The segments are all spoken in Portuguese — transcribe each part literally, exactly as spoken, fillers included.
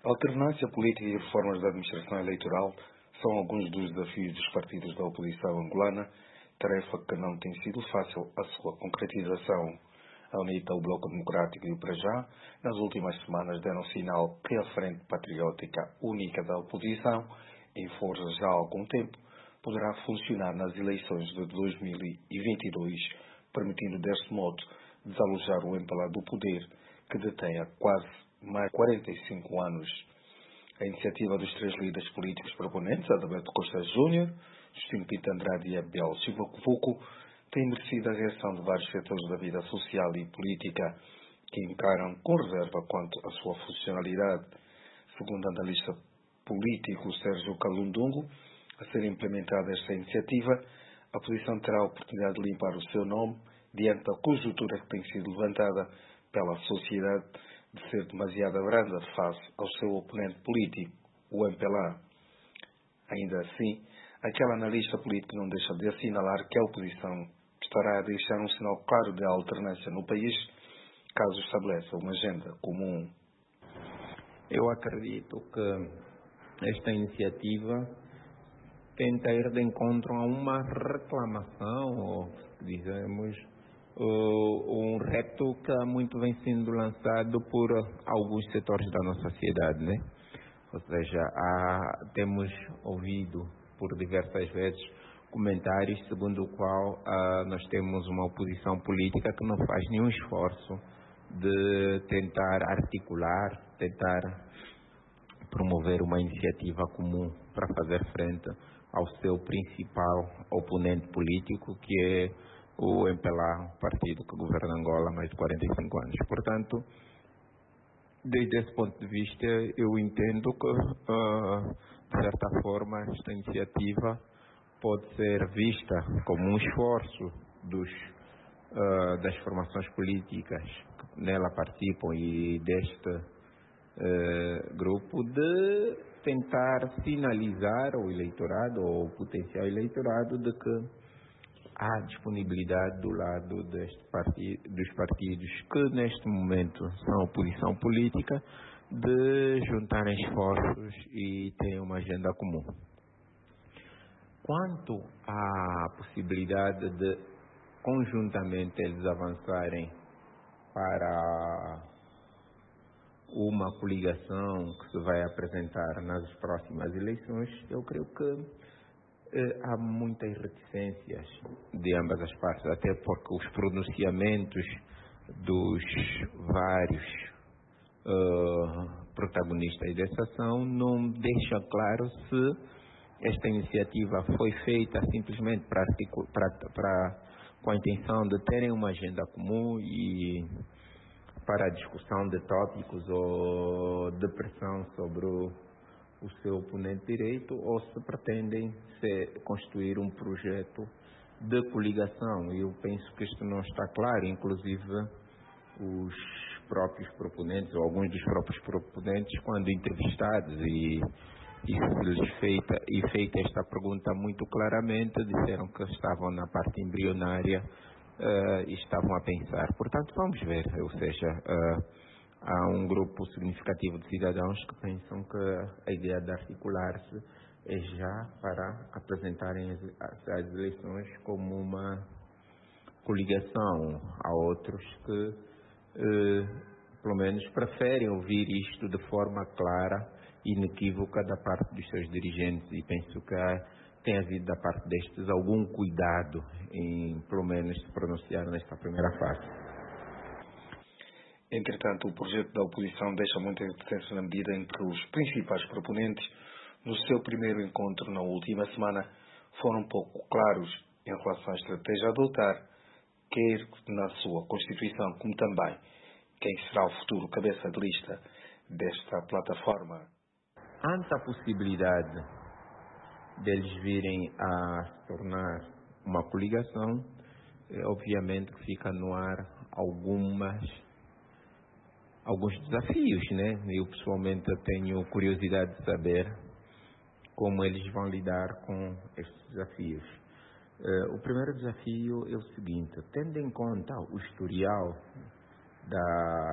Alternância política e reformas da administração eleitoral são alguns dos desafios dos partidos da oposição angolana, tarefa que não tem sido fácil a sua concretização. A UNITA, o Bloco Democrático e o Prajá, nas últimas semanas deram sinal que a Frente Patriótica Única da Oposição, em força já há algum tempo, poderá funcionar nas eleições de dois mil e vinte e dois, permitindo deste modo desalojar o M P L A do poder, que detém há quase mais de quarenta e cinco anos. A iniciativa dos três líderes políticos proponentes, Adalberto Costa Júnior, Justino Pinto Andrade e Abel Silva Covuco, tem merecido a reação de vários setores da vida social e política, que encaram com reserva quanto à sua funcionalidade. Segundo o analista político Sérgio Calundungo, a ser implementada esta iniciativa, a oposição terá a oportunidade de limpar o seu nome diante da conjuntura que tem sido levantada pela sociedade de ser demasiado branda face ao seu oponente político, o M P L A. Ainda assim, aquele analista político não deixa de assinalar que a oposição estará a deixar um sinal claro de alternância no país, caso estabeleça uma agenda comum. Eu acredito que esta iniciativa tenta ir de encontro a uma reclamação, ou dizemos, um repto que muito vem sendo lançado por alguns setores da nossa sociedade, né? Ou seja, há, temos ouvido por diversas vezes comentários segundo o qual ah, nós temos uma oposição política que não faz nenhum esforço de tentar articular, tentar promover uma iniciativa comum para fazer frente ao seu principal oponente político, que é o M P L A, o partido que governa Angola há mais de quarenta e cinco anos. Portanto, desde esse ponto de vista, eu entendo que, uh, de certa forma, esta iniciativa pode ser vista como um esforço dos, uh, das formações políticas que nela participam e deste uh, grupo de tentar sinalizar ao eleitorado, ou ao potencial eleitorado, de que há disponibilidade do lado deste partido, dos partidos que neste momento são oposição política, de juntarem esforços e terem uma agenda comum. Quanto à possibilidade de conjuntamente eles avançarem para uma coligação que se vai apresentar nas próximas eleições, eu creio que há muitas reticências de ambas as partes, até porque os pronunciamentos dos vários uh, protagonistas dessa ação não deixam claro se esta iniciativa foi feita simplesmente para, para, para, com a intenção de terem uma agenda comum e para a discussão de tópicos ou de pressão sobre o o seu oponente direito, ou se pretendem se construir um projeto de coligação. Eu penso que isto não está claro, inclusive os próprios proponentes, ou alguns dos próprios proponentes, quando entrevistados e, e lhes feita, e feita esta pergunta muito claramente, disseram que estavam na parte embrionária uh, e estavam a pensar. Portanto, vamos ver, ou seja, uh, há um grupo significativo de cidadãos que pensam que a ideia de articular-se é já para apresentarem as, as eleições como uma coligação. Há outros que, eh, pelo menos, preferem ouvir isto de forma clara e inequívoca da parte dos seus dirigentes, e penso que há, tem havido da parte destes algum cuidado em, pelo menos, se pronunciar nesta primeira fase. Entretanto, o projeto da oposição deixa muita reticência na medida em que os principais proponentes, no seu primeiro encontro na última semana, foram pouco claros em relação à estratégia a adotar, quer na sua Constituição, como também quem será o futuro cabeça de lista desta plataforma. Ante a possibilidade deles virem a se tornar uma coligação, obviamente que fica no ar algumas alguns desafios, né? Eu pessoalmente tenho curiosidade de saber como eles vão lidar com estes desafios. Uh, o primeiro desafio é o seguinte: tendo em conta o historial da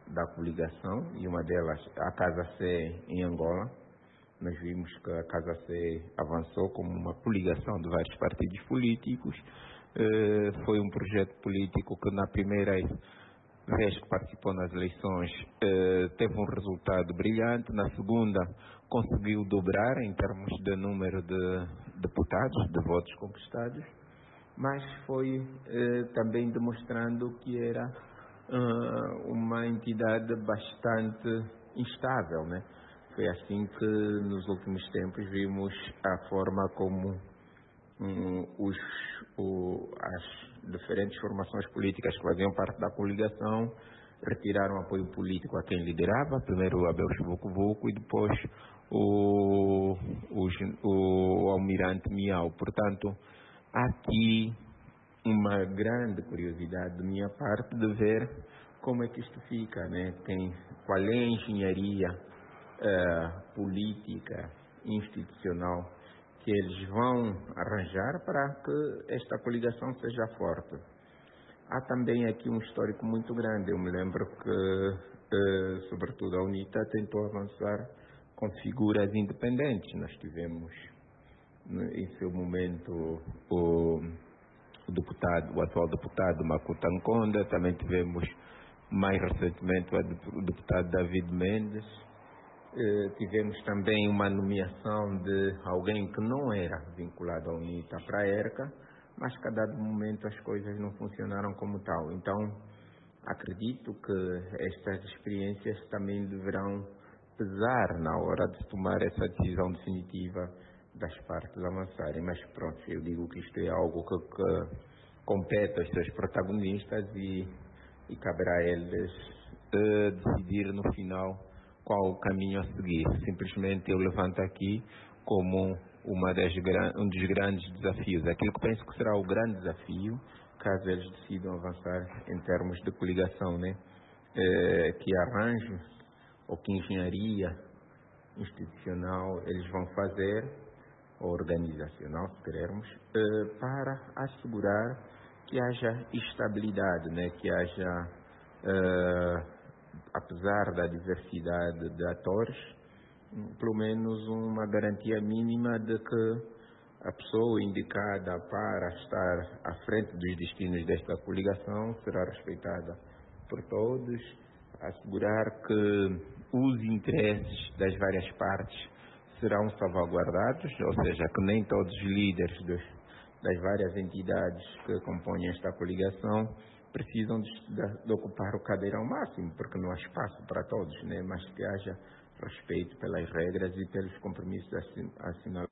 da coligação, e uma delas a Casa C em Angola. Nós vimos que a Casa C avançou como uma coligação de vários partidos políticos. Eh, foi um projeto político que na primeira vez que participou nas eleições eh, teve um resultado brilhante. Na segunda conseguiu dobrar em termos de número de deputados, de votos conquistados, mas foi eh, também demonstrando que era uh, uma entidade bastante instável, né? Foi assim que nos últimos tempos vimos a forma como um, os, o, as diferentes formações políticas que faziam parte da coligação retiraram apoio político a quem liderava, primeiro o Abel Vucu-Vucu e depois o, o, o Almirante Miau. Portanto, há aqui uma grande curiosidade da minha parte de ver como é que isto fica, né? Tem, qual é a engenharia uh, política, institucional que eles vão arranjar para que esta coligação seja forte. Há também aqui um histórico muito grande. Eu me lembro que, uh, sobretudo, a UNITA tentou avançar com figuras independentes. Nós tivemos, em seu momento, o, o deputado, o atual deputado Makuta Nkonda, também tivemos mais recentemente o deputado David Mendes, eh, tivemos também uma nomeação de alguém que não era vinculado à UNITA para a ERCA, mas que a dado momento as coisas não funcionaram como tal. Então, acredito que estas experiências também deverão pesar na hora de tomar essa decisão definitiva das partes avançarem. Mas pronto, eu digo que isto é algo que, que compete aos seus protagonistas e, e caberá a eles uh, decidir no final qual o caminho a seguir. Simplesmente eu levanto aqui como uma das, um dos grandes desafios, aquilo que penso que será o grande desafio caso eles decidam avançar em termos de coligação, né? Eh, que arranjo ou que engenharia institucional eles vão fazer, ou organizacional, se querermos, eh, para assegurar que haja estabilidade, né? Que haja, eh, apesar da diversidade de atores, pelo menos uma garantia mínima de que a pessoa indicada para estar à frente dos destinos desta coligação será respeitada por todos, assegurar que os interesses das várias partes serão salvaguardados, ou seja, que nem todos os líderes dos, das várias entidades que compõem esta coligação precisam de, de, de ocupar o cadeirão máximo, porque não há espaço para todos, né? Mas que haja respeito pelas regras e pelos compromissos assinalados.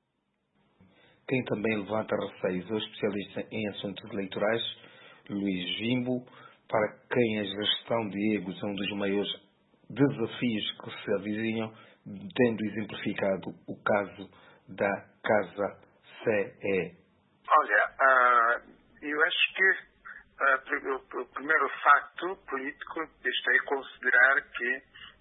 Quem também levanta receios é o especialista em assuntos eleitorais, Luís Jimbo, para quem a gestão de egos é um dos maiores desafios que se avizinham, tendo exemplificado o caso da Casa C E. Olha, uh, eu acho que uh, o primeiro facto político deixei considerar que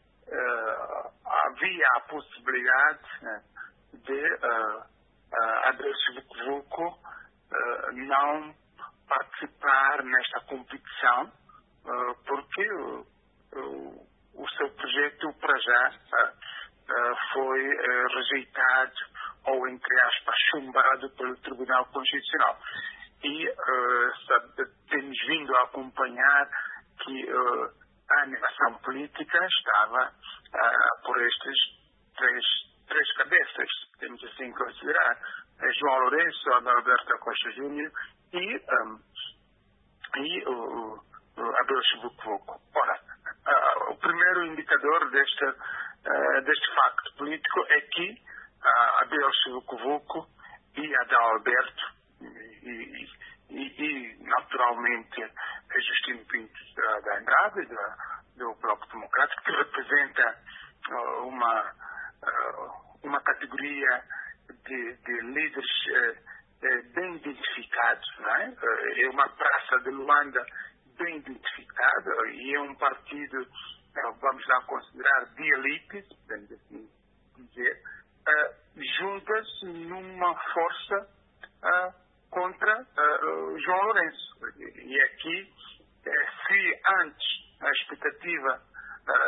uh, havia a possibilidade uh, de uh, uh, Adelso Vucu-Vucu uh, não participar nesta competição, uh, porque uh, uh, o seu projeto, para já, uh, uh, foi uh, rejeitado ou, entre aspas, chumbado pelo Tribunal Constitucional. E uh, sabe, temos vindo a acompanhar que uh, a animação política estava uh, por estes três, três cabeças, temos assim considerar, João Lourenço, Adalberto Costa Júnior e, um, e o, o Adelso Vucu-Vucu. Ora, uh, o primeiro indicador deste, uh, deste facto político é que uh, Adelso Vucu-Vucu e Adalberto e, e, e, e naturalmente Justino Pinto da, da Andrade, da, do Bloco Democrático, que representa uh, uma, uh, uma categoria de, de líderes uh, bem identificados, não é? Uh, é uma praça de Luanda bem identificada e é um partido, uh, vamos lá considerar, de elite, podemos assim dizer, uh, juntas numa força uh, contra uh, João Lourenço. E aqui, uh, se antes a expectativa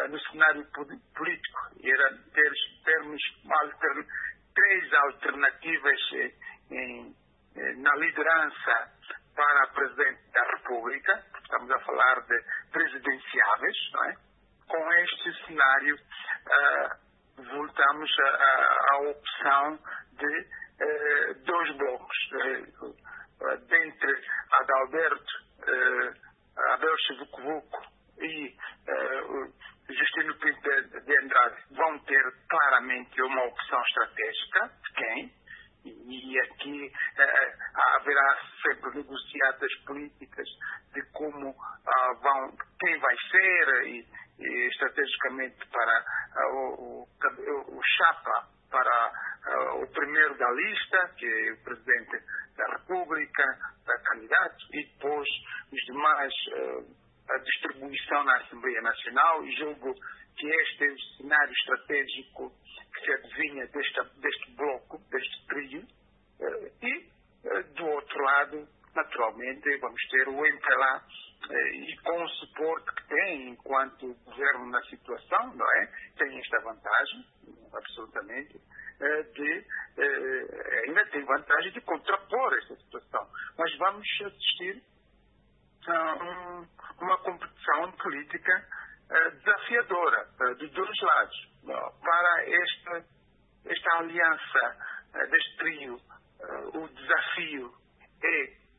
no cenário político. Era ter, termos altern, três alternativas em, na liderança para Presidente da República. Estamos a falar de presidenciáveis, não é? Com este cenário, uh, voltamos à opção de uh, dois blocos. Uh, dentre Adalberto, uh, Abel Vucu e uh, Justino Pinto de Andrade vão ter claramente uma opção estratégica. Quem? E aqui uh, haverá sempre negociatas políticas de como uh, vão, quem vai ser e, e estrategicamente para uh, o, o, o chapa para uh, o primeiro da lista, que é o Presidente da República, da candidato, e depois os demais, uh, a distribuição na Assembleia Nacional. E julgo que este é o cenário estratégico que se adivinha deste, deste bloco, deste trio. Uh, e, uh, do outro lado, naturalmente, vamos ter o M P L A, uh, e com o suporte que tem enquanto governo na situação, não é? Tem esta vantagem, absolutamente, uh, de, uh, ainda tem vantagem de contrapor esta situação. Mas vamos assistir a um, uma competição política uh, desafiadora, uh, de dois lados, uh, para esta, esta aliança uh, deste trio. Uh, o desafio é,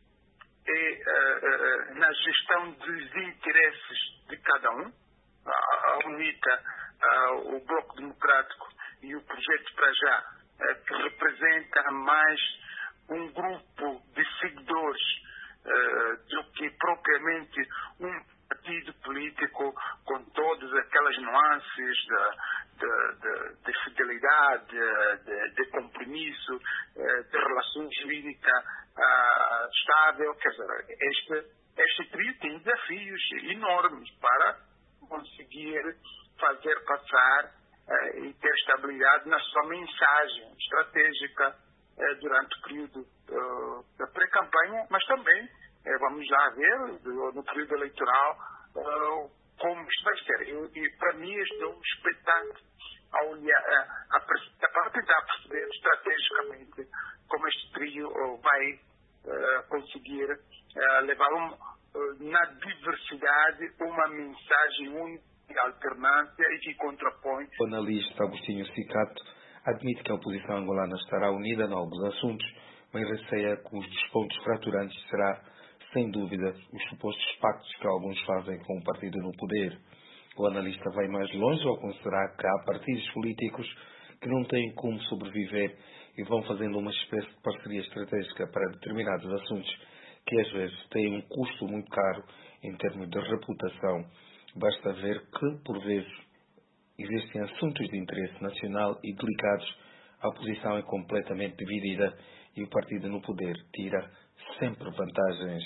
é uh, uh, na gestão dos interesses de cada um. A, a UNITA, uh, o Bloco Democrático e o Projeto para Já, uh, que representa mais um grupo de seguidores uh, do que propriamente um partido político com todas aquelas nuances de, de, de, de fidelidade, de, de compromisso, de relação jurídica uh, estável. Quer dizer, este, este trio tem desafios enormes para conseguir fazer passar uh, e ter estabilidade na sua mensagem estratégica uh, durante o período uh, da pré-campanha, mas também vamos já ver no período eleitoral uh, como isto vai ser. Eu, e para mim este é um espetáculo a, olhar, a, a, a tentar perceber estrategicamente como este trio uh, vai uh, conseguir uh, levar um, uh, na diversidade uma mensagem única de alternância e que contrapõe. O analista Agostinho Cicato admite que a oposição angolana estará unida em alguns assuntos, mas receia que um dos pontos fraturantes será, sem dúvida, os supostos pactos que alguns fazem com o partido no poder. O analista vai mais longe ao considerar que há partidos políticos que não têm como sobreviver e vão fazendo uma espécie de parceria estratégica para determinados assuntos que às vezes têm um custo muito caro em termos de reputação. Basta ver que, por vezes, existem assuntos de interesse nacional e delicados, a oposição é completamente dividida e o partido no poder tira sempre vantagens.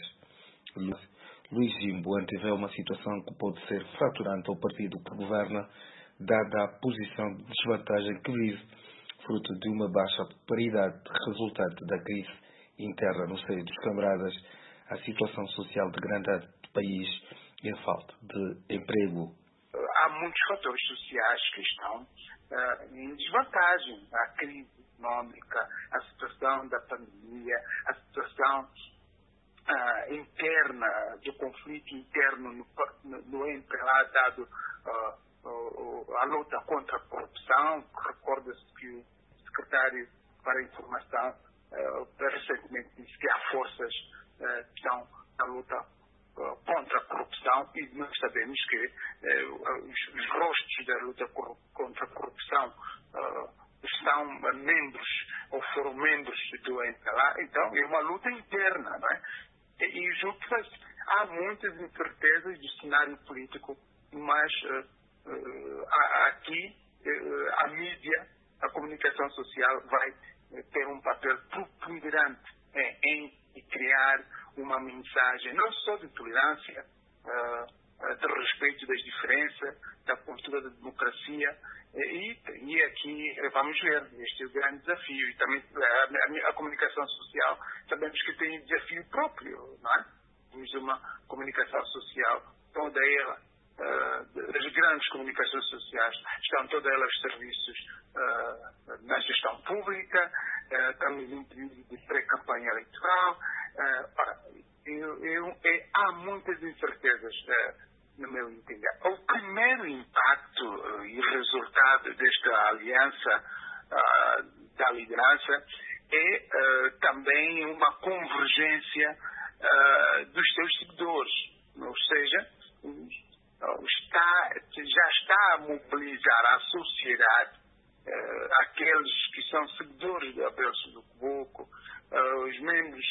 Luís Jimbo antevê uma situação que pode ser fraturante ao partido que governa, dada a posição de desvantagem que vive, fruto de uma baixa paridade resultante da crise interna no seio dos camaradas, a situação social degradante do país e a falta de emprego. Há muitos fatores sociais que estão uh, em desvantagem. A crise econômica, a situação da pandemia, a situação uh, interna, do conflito interno no, no, no M P L A, dado uh, uh, a luta contra a corrupção. Recorda-se que o secretário para a Informação uh, recentemente disse que há forças uh, que estão na luta uh, contra a corrupção, e nós sabemos que uh, os, os rostos da luta cor, contra a corrupção uh, são membros ou foram membros do M P L A. Então é uma luta interna, não é? E, e julgo que há muitas incertezas do cenário político, mas uh, uh, aqui uh, a mídia, a comunicação social vai ter um papel preponderante eh, em criar uma mensagem não só de tolerância, uh, de respeito das diferenças, da cultura da democracia, e, e aqui vamos ver, este é o grande desafio. E também a, a, a comunicação social, sabemos que tem um desafio próprio, não é? Temos uma comunicação social, toda ela uh, as grandes comunicações sociais estão todas elas serviços uh, na gestão pública, uh, estamos em período de pré-campanha eleitoral. Uh, ora, eu, eu, eu, há muitas incertezas uh, no meu entender. O primeiro impacto uh, e resultado desta aliança uh, da liderança é uh, também uma convergência uh, dos seus seguidores, ou seja, uh, está, já está a mobilizar a sociedade, uh, aqueles que são seguidores de Abel Sibuku, uh, os membros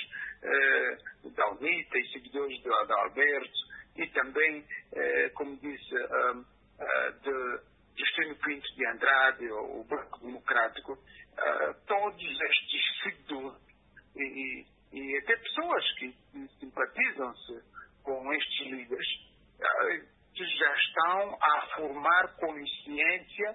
uh, da UNITA e seguidores do Adalberto, e também, uh, como disse, uh, uh, de Justino Pinto de Andrade, o Bloco Democrático, uh, todos estes seguidores e, e até pessoas que simpatizam-se com estes líderes uh, já estão a formar consciência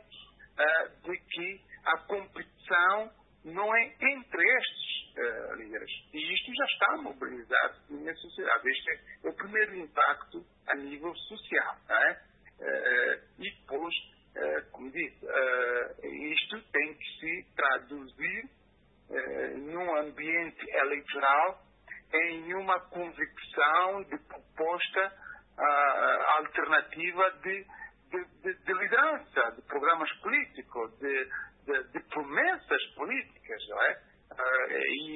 uh, de que a competição não é entre estes uh, líderes. E isto já está mobilizado na sociedade. Este é o primeiro impacto a nível social. Não é? uh, e depois, Uh, como disse, uh, isto tem que se traduzir uh, num ambiente eleitoral em uma convicção de proposta uh, alternativa de, de, de, de liderança, de programas políticos, de, de, de promessas políticas, não é? Uh,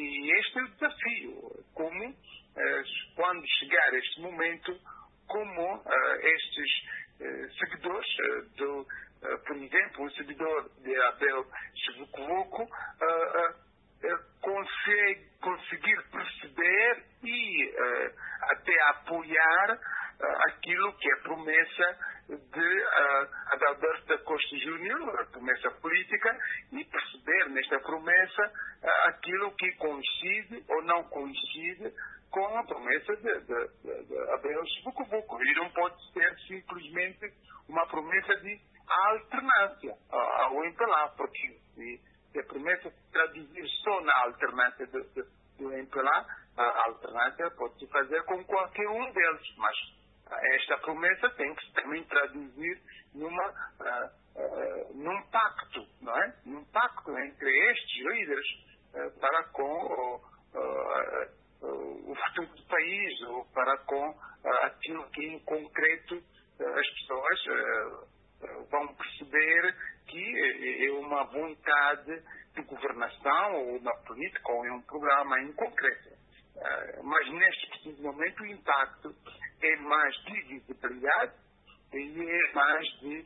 e este é o desafio, como uh, quando chegar este momento, como uh, estes uh, seguidores uh, do Uh, por exemplo, um seguidor de Abel Sibuku uh, uh, uh, consegue, conseguir perceber e uh, até apoiar uh, aquilo que é a promessa de uh, Adalberto da Costa Júnior, a promessa política, e perceber nesta promessa uh, aquilo que coincide ou não coincide com a promessa de, de, de, de Abel Sibuku. E não pode ser simplesmente uma promessa de a alternância ao M P L A, porque se, se a promessa se traduzir só na alternância do, do, do M P L A, a alternância pode se fazer com qualquer um deles, mas esta promessa tem que se também traduzir numa, uh, uh, num pacto, não é? Num pacto entre estes líderes uh, para com o, uh, uh, o futuro do país, ou para com uh, aquilo que em concreto uh, as pessoas uh, vão perceber que é uma vontade de governação ou na política ou em um programa em concreto. Mas neste preciso momento o impacto é mais de visibilidade e é mais de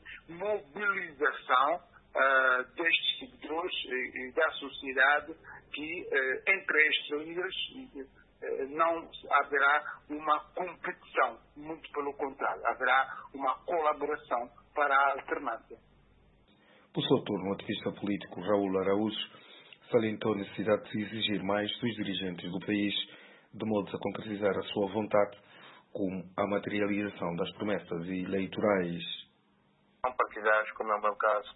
mobilização uh, destes seguidores e, e da sociedade que uh, entre estes líderes uh, não haverá uma competição, muito pelo contrário, haverá uma colaboração para a alternância. Por seu turno, o ativista político Raul Araújo salientou a necessidade de se exigir mais dos dirigentes do país, de modo a concretizar a sua vontade com a materialização das promessas eleitorais. Não partidários, como é o meu caso,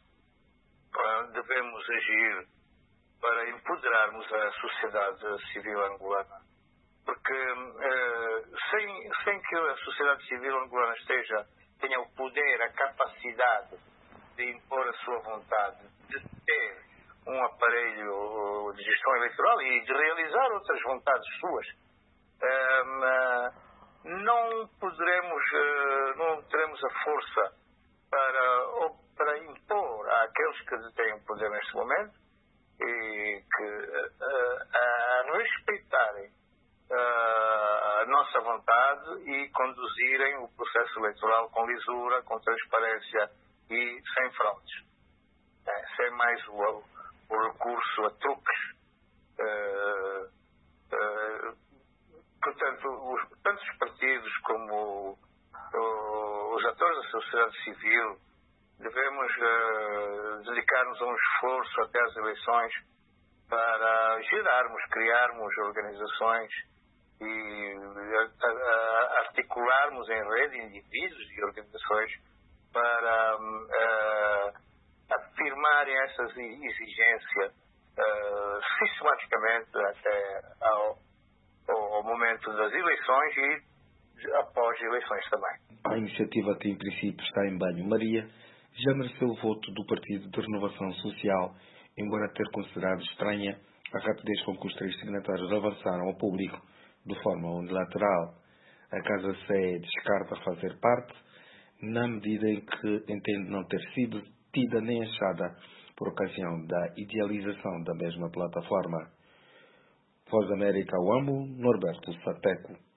devemos agir para empoderarmos a sociedade civil angolana. Porque eh, sem, sem que a sociedade civil angolana esteja tenha o poder, a capacidade de impor a sua vontade, de ter um aparelho de gestão eleitoral e de realizar outras vontades suas, não poderemos, não teremos a força para, para impor àqueles que detêm o poder neste momento e que a, a respeitarem a nossa vontade e conduzirem o processo eleitoral com lisura, com transparência e sem fraudes. É, sem mais o, o recurso a truques. Uh, uh, portanto, os, tanto os partidos como uh, os atores da sociedade civil devemos uh, dedicar-nos a um esforço até às eleições para gerarmos, criarmos organizações e a, a, articularmos em rede indivíduos e organizações para uh, afirmarem essas exigências uh, sistematicamente até ao, ao momento das eleições e após eleições também. A iniciativa, que em princípio está em banho-maria, já mereceu o voto do Partido de Renovação Social, embora ter considerado estranha a rapidez com que os três signatários avançaram ao público de forma unilateral. A Casa Sé descarta fazer parte, na medida em que entende não ter sido tida nem achada por ocasião da idealização da mesma plataforma. Voz da América, ao Ambo, Norberto Sateco.